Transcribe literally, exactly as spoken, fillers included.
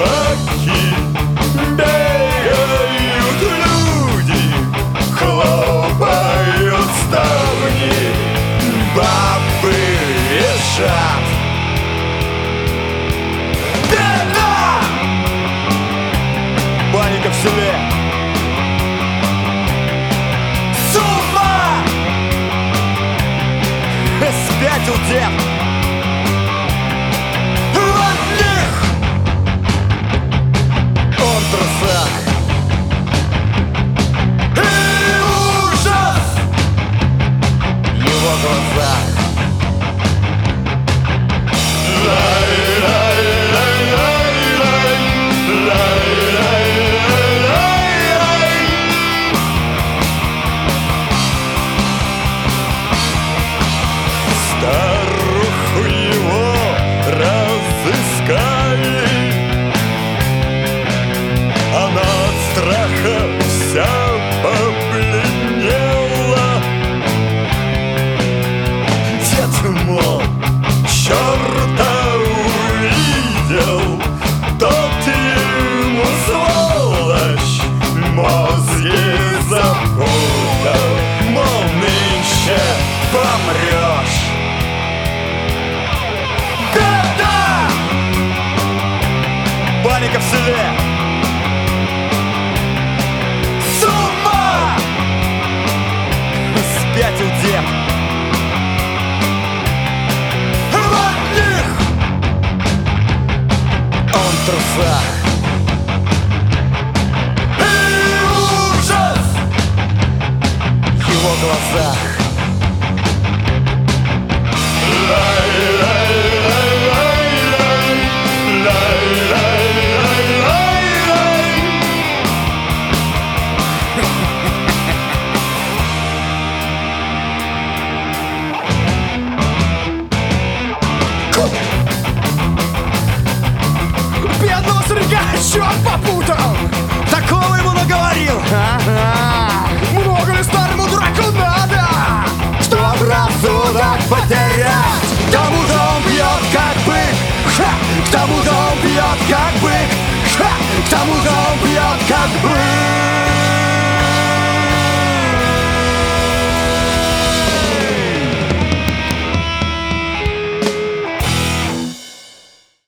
собаки, бегают люди, хлопают ставни, бабы визжат. Беда! Паника в селе. С ума! Спятил дед. И ужас в его глазах. Старуху его разыскали, она от страха вся побледнела. Дед, мол, черта увидел, тот ему, сволочь, мозги запутал. Мол, нынче помрешь. Беда! Паника в селе. Спятил дед. В одних он трусах. И ужас в его глазах. Бедного старика черт попутал!